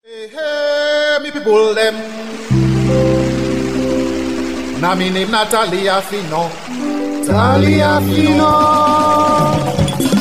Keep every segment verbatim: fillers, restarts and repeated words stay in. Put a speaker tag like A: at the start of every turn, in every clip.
A: Hey, hey, me people them. Na me name Natalia Fino. Natalia Fino.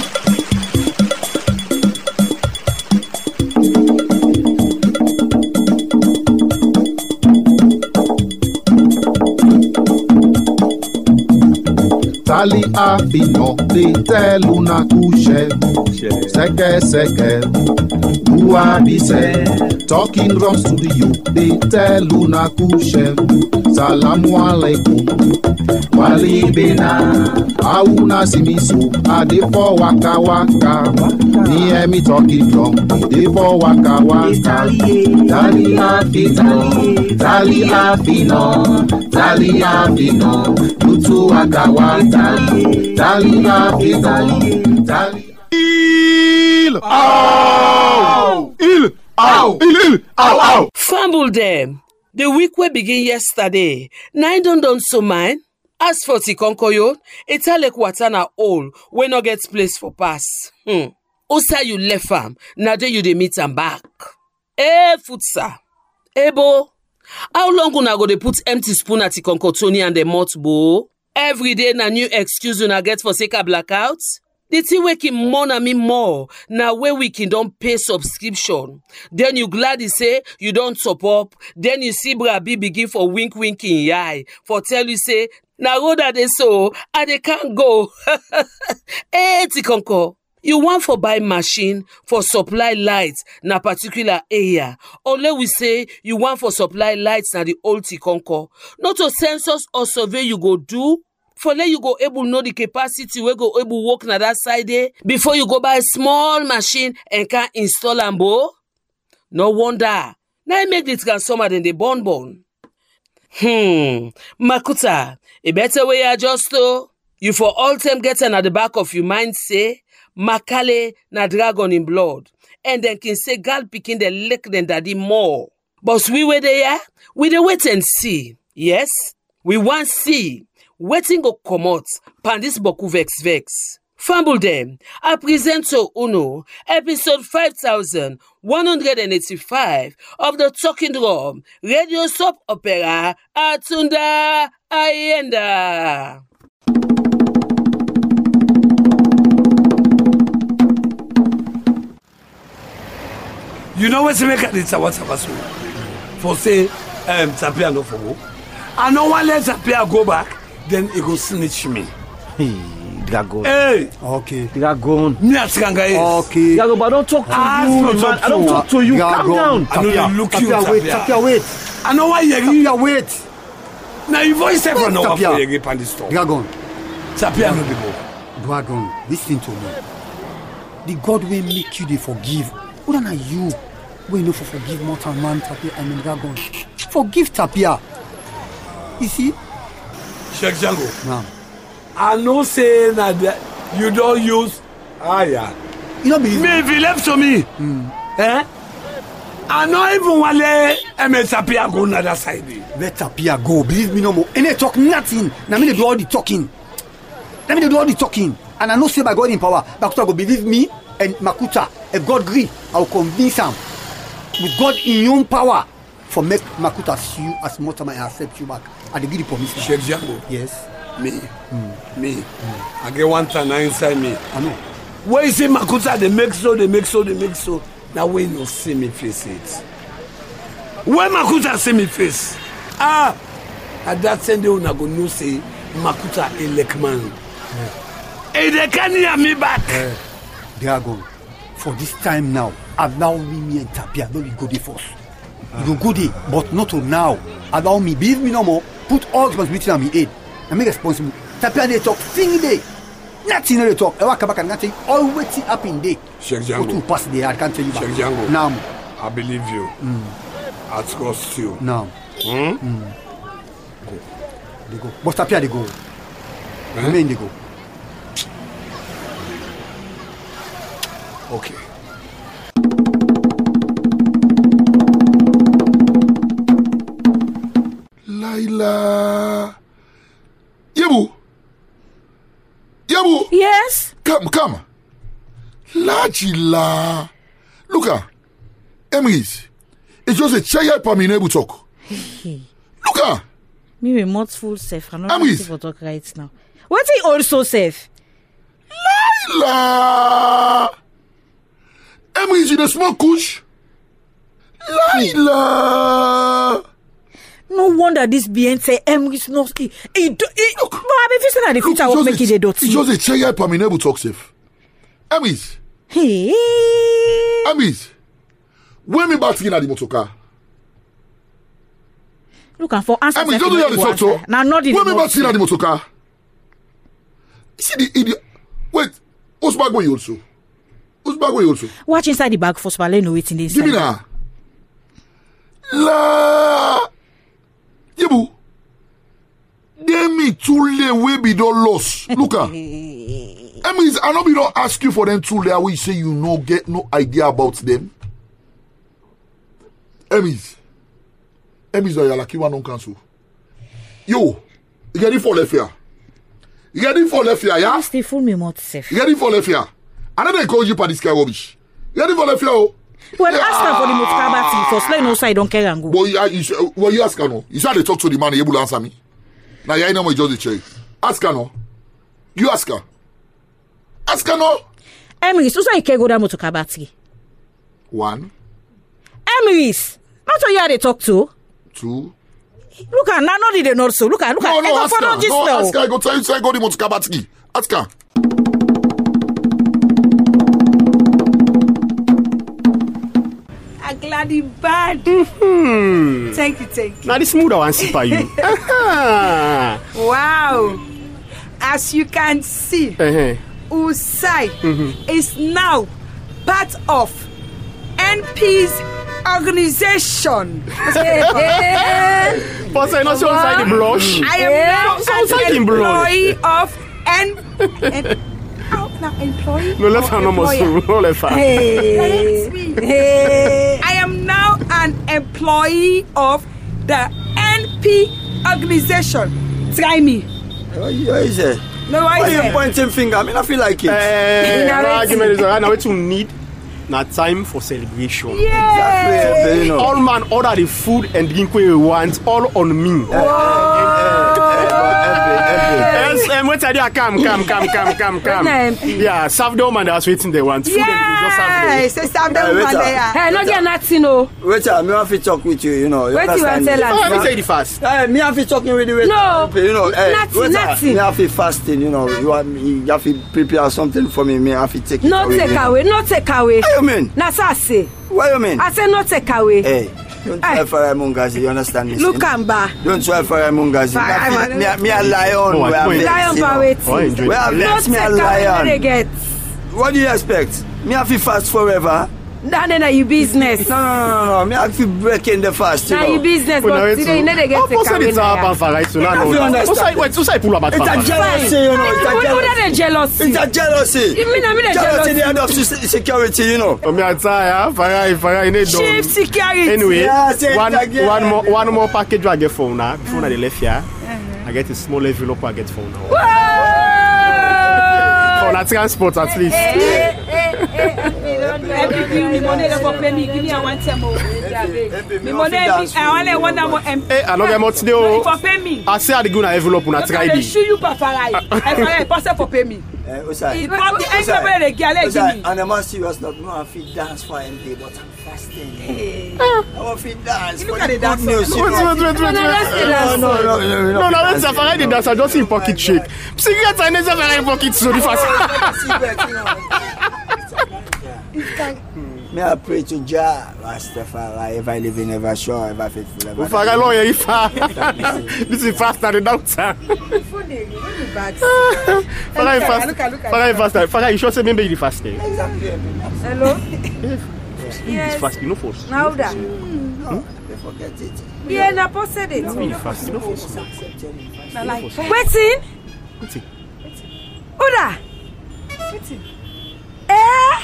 A: Tali Afino, they tell una couche, seke seke, bua bise, talking from studio, they tell una couche, salamu alaikum, wali bena, auna simisu, ade for waka waka, me and me talking from, they for waka waka, Tali Afino, Tali Afino, Tali Afino, Tutu waka waka. Tali, Tali, Tali, Tali. Il, ow, il, ow, il, il, ow, ow.
B: Fumble them. The week we begin yesterday. Nine don don so mine. As for Tikonkoyo, it like watana all when no gets place for pass. Hmm. Osa you left farm. Now then you dey meet am back. Eh, Futsa. Ebo. How long una go dey put empty spoon at Tikonko Tony and the mouth bowl? Every day na new excuse una get for sake of blackouts. The thing wey keep mourn me more na where we can don't pay subscription. Then you glad you say you don't top up. Then you see Brabi begin for wink wink in your eye for tell you say na road that they so and they can't go. Hey Tikonko, you want for buy machine for supply lights na particular area. Only we say you want for supply lights na the old Tikonko. Not to census or survey you go do. For let you go able know the capacity we go able work na that side there before you go buy small machine and can install am bo. No wonder. Now make the transformer than the born born. Hmm. Makuta, a better way adjust though. You for all time getting at the back of your mind say Makale na dragon in blood. And then can say gal picking the lick than daddy more. But we were there, we dey wait and see. Yes, we want see. Waiting go comot, pandis boku vex vex. Fumble them. I present to Uno, episode five thousand one hundred eighty-five of the Talking Drum, radio soap opera, Atunda Ayenda.
C: You know what's make it a what's a for say um Tapia no for go. I know one let Tapia go back. Then he go snitch me.
D: Hey, Dragon.
C: Hey.
D: Okay. Dragon.
C: Me askanga is.
D: Okay.
E: Dragon, but don't talk to
C: Ah,
E: you,
C: no,
E: man.
C: talk
E: I don't
C: to-
E: talk to you.
D: Dragon.
E: Calm down.
C: I know you look you,
D: Tapia, wait,
C: Tapia.
D: Tapia, wait.
C: I know why you
D: Tapia, wait.
C: Now you voice ever know
D: Tapia.
C: what you pan this store.
D: Dragon.
C: Tapia no dey go.
D: Dragon, listen to me. The God will make you they forgive. Who are you? We know for forgive mortal man, Tapia, I mean Dragon. Forgive Tapia. You see?
C: Sheikh Django.
D: Now,
C: I know say na that you don't use ah yeah.
D: you know believe
C: Me if you left to me. Mm. Eh? I know even wale M S Tapia go na that side.
D: let Tapia go. Believe me no more. And they talk nothing. Now me they do all the talking. Let me they do all the talking. And I know say by God in power, Makuta go believe me and Makuta. If God agree, I will convince him with God in your own power for make Makuta see you as mortal and accept you back. I give the permission.
C: Sheikh Django.
D: Yes.
C: Me. Mm. Me. Mm. I get one time inside me.
D: I know.
C: When you see Makuta, they make so, they make so, they make so. Now when you see me face it. When Makuta see me face, ah, at that same day, una go know say Makuta a lek man. Hey, they can hear me back.
D: Uh, Dragon, for this time now, allow me, me and Tapia, no we go there first. Uh. You go there, but not to now. Allow me, believe me no more. Put all responsibility on me head. And me responsible. Tapia they talk, thing day. Nothing they talk. I walk back and nothing. Always happen day.
C: Sheikh
D: Go
C: Django.
D: to pass there. I can't tell you.
C: Sheikh Django.
D: Now.
C: I believe you.
D: Mm.
C: I trust you.
D: Now.
C: Hmm?
D: Mm. Go. They go. But Tapia they go.
C: Eh?
D: Remain they go.
C: Okay.
A: Laila. Yebu. Yebu.
B: Yes?
A: Come, come. La Chila. Look, Emrys, It's just a chair for me able talk. Look at.
E: Me remote full safe. I'm not
A: Amiris.
E: ready for talk right now. What he also safe?
A: Laila. Amiris, you the smoke kush. Laila.
E: No wonder this being say Emiris not. He, he, do- he, but I be facing at the future will make it a dot.
A: It's just a chair for me able talk safe. Amiris.
E: Hey.
A: Amiris. When me back in at the motorcar.
E: Look and for answer.
A: Amiris, don't do the talk so.
E: Now not in
A: When
E: the
A: me back in at the motorcar. See the idiot. Wait. Who's bag boy also? Who's bag boy also?
E: Watch inside the bag first, but let know waiting this.
A: Give me now. La. Yebu. They me too late we be don't lost. Look at. I mean, I know we don't ask you for them too late. We say you no get no idea about them. Emis. Emis are like you want cancel. Yo, you get it for left here. You get it for left here, yeah?
E: Stay full me more safe.
A: You get it for left here. And then they call you for this guy rubbish. You get it for left here, oh.
E: Well,
A: Yeah.
E: ask her for the motkabati first. Let know so I don't care and go.
A: But you, you, you, well, you ask her no. You said they talk to the man, he able to answer me. Now you know just the chair. Ask her no. You ask her. Ask her no.
E: Emiris, who's I can go down motkabati?
A: One,
E: Emiris, not all you had to talk to.
A: two.
E: Look at now, not the not so. Look at, look at.
A: No, no,
E: Ego
A: ask
E: for
A: her.
E: not this
A: No,
E: now.
A: ask her. I go tell you, say I go the Motokabatski. Ask her.
F: I'm glad you bad.
G: Hmm.
F: Thank you, thank you.
G: Now this mood I want to see for you.
F: Wow. As you can see,
G: Uh-huh.
F: Usai is now part of N P's organization.
G: But I not so inside the blush.
F: I am now
G: So
F: an
G: inside the blush.
F: employee of N. N- oh, now employee.
G: No, let's have no more
F: employer.
G: soon. No, let's have.
F: Hey. Hey. I am now an employee of the N P organization. Try me.
D: What is it?
F: No,
D: Why
F: I
D: you
F: said.
D: pointing finger? I mean, I feel like it.
G: Eh,
F: Now
G: the
F: it's-
G: argument is right now. What you need? Now time for celebration.
F: Yeah.
D: Exactly, you know.
G: All man order the food and drink we want. All on me. Yes, um, wait till they come, come, come, come, come, come.
F: M P?
G: Yeah, serve the woman that was waiting they want. Food and drink, just serve them.
F: Yes, it's time
D: Hey,
F: that
D: wait
F: woman
D: up.
F: there.
H: Hey, not get nothing, no.
D: Wait, I me have to talk with you, you know. You
H: Wait till I
D: understand
H: tell
D: me?
H: her.
G: Oh, let me say the fast.
D: Hey, me have to talking with you. Wait,
H: No.
D: you know. Hey,
H: Nothing,
D: wait,
H: nothing.
D: Me have to fasting, you know. You have, you have to prepare something for me. Me have to take it
H: No
D: away.
H: take
D: you know.
H: away, no take away.
D: What you mean?
H: That's what I say.
D: What you mean?
H: I say no take away.
D: Hey, don't try
H: Hey.
D: for a mungazi, you understand me?
H: Look and ba.
D: Don't try for a mungazi.
F: Fire,
D: Me, me, me a lion.
G: Oh,
D: we
G: I-
D: are
G: wait.
D: vexed,
H: Lion
D: you know.
H: power waiting.
G: Oh, I enjoy
D: We
G: it.
D: are
H: No
D: vexed, me a
H: take away, no they
D: lion.
H: get.
D: What do you expect? Me have to fast forever?
H: That then you business.
D: No, no, no, no, no. Me have to break in the fast, you
H: Now
D: know.
H: you business,
G: Well, now
H: but
G: it's-
H: today you know they get
G: Oh,
H: take
G: also
H: away.
G: the top and for right, so now
D: I
G: no.
D: feel understand.
G: What's wait, what's I pull about
D: It's a
G: fast?
D: jealousy, you know. It's a
H: Who that
D: jealousy.
H: the jealousy?
D: It's a jealousy.
H: You mean I mean a
D: Jealousy,
H: jealousy?
D: the end of se- security, you know.
G: Oh, me a tire, Farai, Farai, you need
F: Chief
G: done.
F: security.
G: Anyway,
D: Yeah, say it
G: one,
D: again.
G: one more, one more package I get for now. Before I left here, I get a small envelope I get for now. For na transport at least.
F: Me money for pay me. Give me a one time. Me money. I only one more M P.
G: Eh, I don't get much deal.
F: For pay me.
G: I say I dey go na envelope na try
F: They
G: be.
F: shoot you for Farai. Farai, pass for pay me.
D: Eh, Osai.
F: It probably ain't never the girl give
D: Osai,
F: me.
D: and I'm not serious, not no, I feel dance for M P, but I'm fasting. I want to dance
F: Look
D: for
F: at
D: the
F: the dance.
D: good news.
G: Wait,
D: you
G: wait,
D: know.
G: wait, wait, wait.
D: No, no, no, no,
G: No, no, wait, Farai dey dance. I just in pocket shake. Cigarette I never Farai pocket so the fast.
D: Me I pray to Jah, Rastafari, if I live in ever sure, ever faithful, ever.
G: Farai lawyer if this is faster than doctor. Farai fast.
F: Look at- look at-
G: Farai faster. Farai you sure say maybe the fast day.
H: Hello?
G: It's
H: Yes.
G: fast, you know force.
H: Now that.
D: No, they forget it.
H: Yeah, na posted it.
G: You fast, you know force.
H: Waiting.
G: Waiting.
H: Uda. Eh?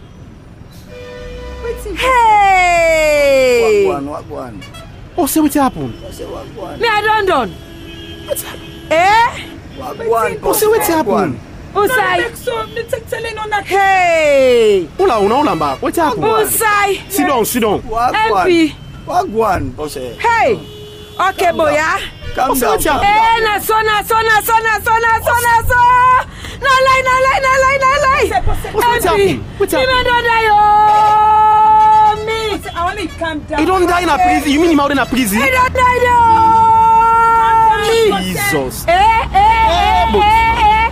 H: Hey.
D: What one, what one?
G: Oh, say what happen?
D: I say what one?
H: Me I done done. Eh?
D: What one?
G: Oh, say what happen?
D: One.
H: Usai.
F: So me take telling on that.
H: Hey.
G: Hola, una, hola, ba. What happen?
H: Usai.
G: Sit down, sit down.
D: What
H: M
D: one?
H: P.
D: What one, boss?
F: Hey! Okay, boy, yeah?
D: Calm down.
F: Eh, na so, na so, na so, na so, na so, na so. No lie, no lie, no lie, no lie.
G: What's happening? What's
F: Me
G: happening?
F: man don't die, oh, me. I want to calm down.
G: He don't die in a prison. You mean him out in a prison?
F: He don't die, oh, me.
G: Jesus.
F: Eh, eh, eh, eh, eh.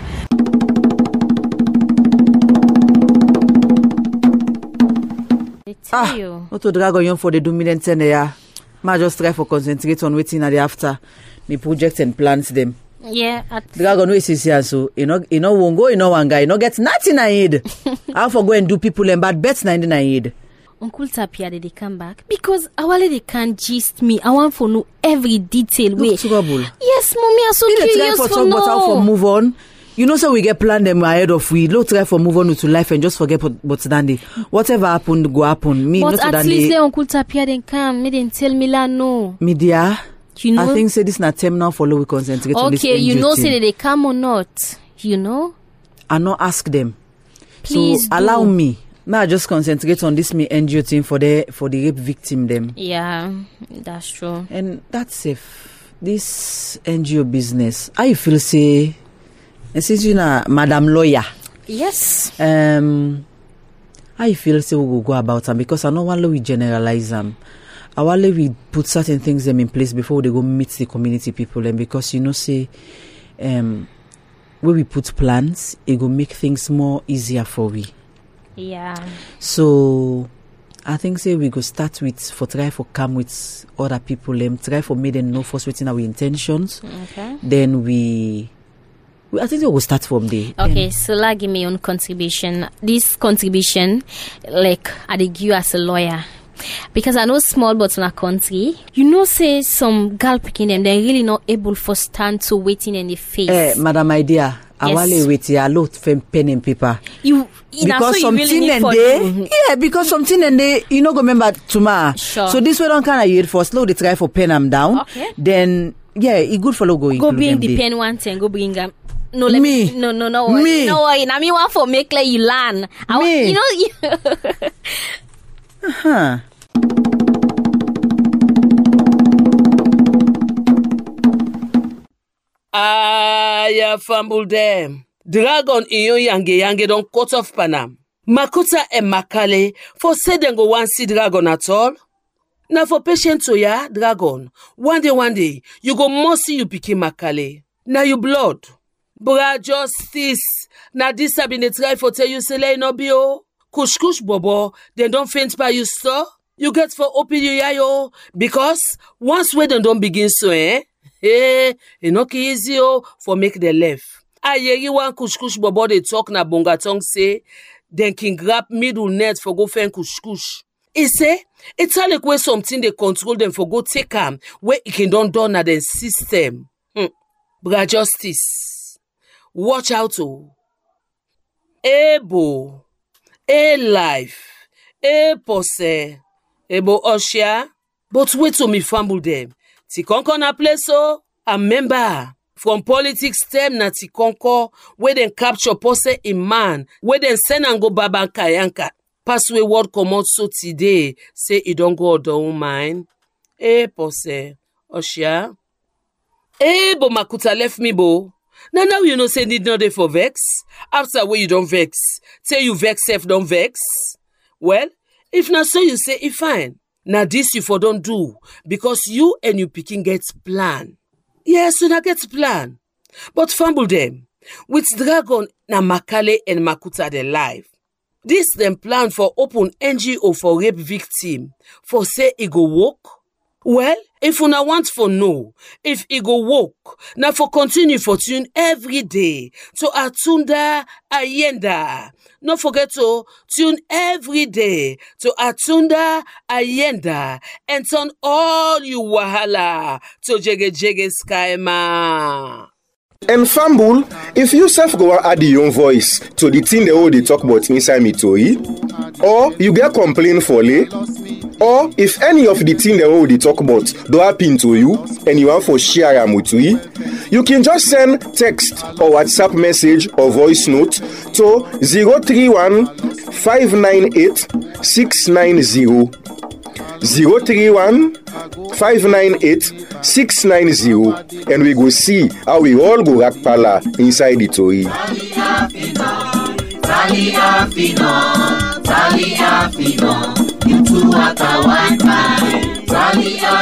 E: They tell
I: Ah,
E: you.
I: not to drag on you for the do million ten there. Ma just try for concentrate on waiting at the after me projects and plans them.
E: Yeah. At
I: Dragon way is here, so you know, you know, won't go, you know, one guy, you know, get nothing I need. I for go and do people and bad bets ninety I need.
E: Uncle Tapia, did they come back? Because awale they can't gist me. I want for know every detail. Way.
I: Look, trouble.
E: Yes, mommy, I'm so
I: We dey try
E: curious
I: for
E: for
I: talk, but how for
E: know.
I: move on. You know, so we get plan them ahead of we. Look, try for move on to life and just forget what- what's dandy. Whatever happened, go happen. Me
E: But
I: not to
E: at
I: dandy.
E: least let Uncle Tapia then come. Me then tell me la no.
I: Media.
E: You know.
I: I think say this na term now follow we concentrate on this
E: Okay, you
I: N G O
E: know,
I: thing.
E: say that they come or not. You know.
I: And not ask them.
E: Please
I: so
E: do.
I: allow me. May I just concentrate on this me N G O thing for the for the rape victim them.
E: Yeah, that's true.
I: And that's safe. This N G O business, how you feel say? And since you know, Madam Lawyer,
E: Yes.
I: um, how you feel say we go go about them? Because I know one we generalize them. I want we put certain things them in place before they go meet the community people. And because you know say, um, when we put plans, it go make things more easier for we.
E: Yeah.
I: So I think say we go start with for try for come with other people them try for make them know first within our intentions.
E: Okay.
I: Then we, we I think we will start from there.
E: Okay, so like give me own contribution. This contribution, like I dey give you as a lawyer. Because I know small but in a country, you know say some girl picking them, they're really not able for stand to waiting in the face.
I: Eh, madam, my dear, I
E: Yes.
I: want wait here a lot for pen and paper.
E: You, you know, so
I: Because
E: you really
I: something
E: need
I: and
E: for
I: they,
E: you.
I: yeah, because something and they, you know, go remember tomorrow.
E: Sure.
I: So this way don't kind of hear first, slow they try for pen them down.
E: Okay.
I: Then, yeah, it good for go
E: Go
I: include
E: bring
I: them
E: the
I: there.
E: pen one thing, go bring them. No, let
I: Me.
E: me. No, no, no worry.
I: Me.
E: No worry. Now me want for make like you learn. I want,
I: Me.
E: you know, you
I: Huh.
B: I fumble them. Dragon iyo yange yange don cut off Panam. Makuta and Makale for say them go one see dragon at all. Now for patient to ya, dragon. One day, one day, you go must see you picking Makale. Now you blood. Bra justice. Now this have been a try for tell you say no bio. Kush kush bobo. Then don't faint by you store. You get for open you yayo. Because once we don't begin so eh. Eh, e no easy oh for make the left. Ayeri one kush kush bobo they talk na bonga tongue say, then king grab middle net for go find kush kush. He say, it's all like where something they control them for go take am, where it can don done na the system. Hmm. Bra justice. Watch out oh. Ebo. A life. A pose. Ebo Oshia. But wait till me fumble them. Tikonko na place so, a member from politics term na Tikonko, where then capture pose in man, where then send and go baba kayanka. Pass way word come out so today, say it don't go down mine. Eh, pose, Oshia. Eh, bo Makuta left me bo. Now now you know say need no day for vex. After where you don't vex, say you vex self don't vex. Well, if not so you say it fine. Now this you for don't do because you and you picking gets plan. Yes, you not get plan. But fumble them. With Dragon na Makale and Makuta they live. This them plan for open N G O for rape victim. For say it go work. Well, if una want for know, if it go work, now for continue for tune every day to Atunda Ayenda. Not forget to tune every day to Atunda Ayenda and turn all you wahala to Jege Jege Skyma.
J: And Fumble, if you self go add your own voice to the thing they all they talk about inside me tori, or you get complaint for lay, or if any of the thing they all they talk about do happen to you and you want for share am with we, you can just send text or WhatsApp message or voice note to zero three one five nine eight six nine zero zero three one, five nine eight, six nine zero and we go see how we all go rack pala inside the tori.
K: Tally Afino, Tally Afino, into what I want by Tally Afino.